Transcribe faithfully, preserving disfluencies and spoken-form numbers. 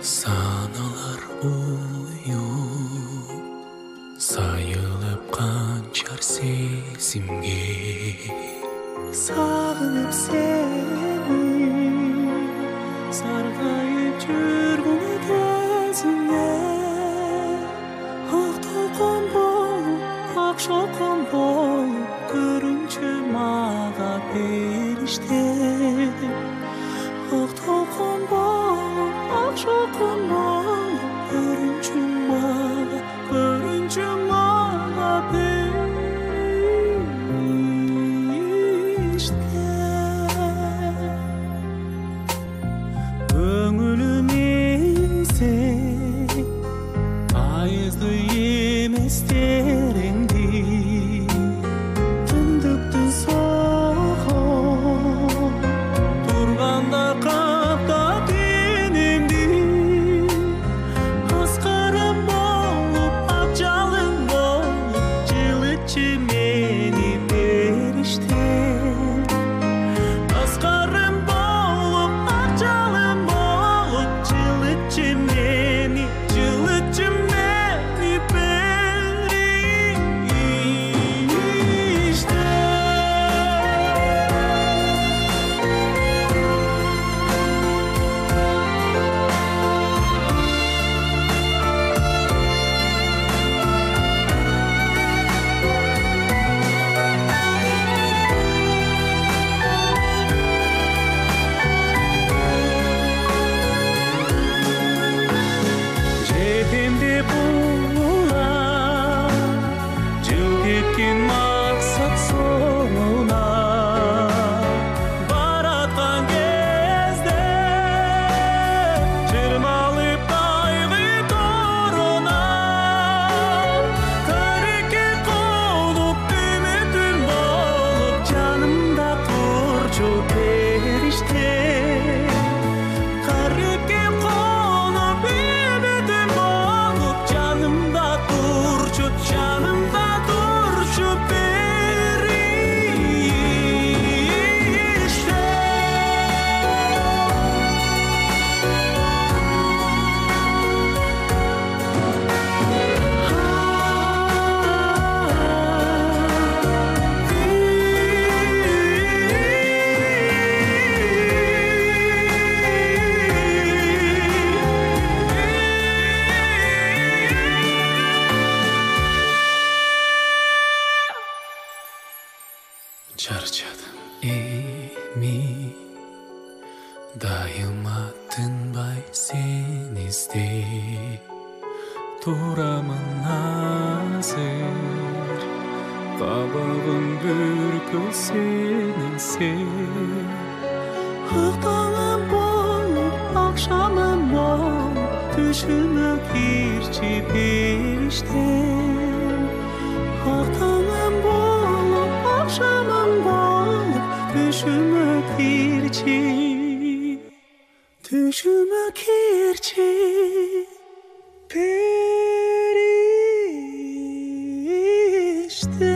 Sanalar uyup sayılıp kançar sesimge Sağınıp seni sargayıp жүргүн кезиңе Ак толкон болуп ак шолкон болуп көрүнчү мага бериште Ак толкон болуп ак шолкон болуп көрүнчү мага көрүнчү мага бериште Көңүлүм сен айызды эмес тереңди түндүктүн сого турганда каптап денемди аскарым болуп ак жалын болуп жылытчы мени бериште аскарым болуп ак жалын болуп жылытчы мени жылытчы мени бериште Жетемде булар жыл кеткен максат соңуна бараткан кезде чырмалып кайгы торуна тарикке колуп үмүтүм болуп жанымда турчу бериште Карекке колуп үмүтүм болуп жанымда турчу жанымда турчу бериште Чарчадым эми дайыма тынбай сени издеп турамын азыр кабагым бүркүл сенин сен Ак таңым болуп акшамым болуп түшүмө кирчи бериште Ак таңым болуп акшамым болуп түшүмө кирчи түшүмө кирчи бериште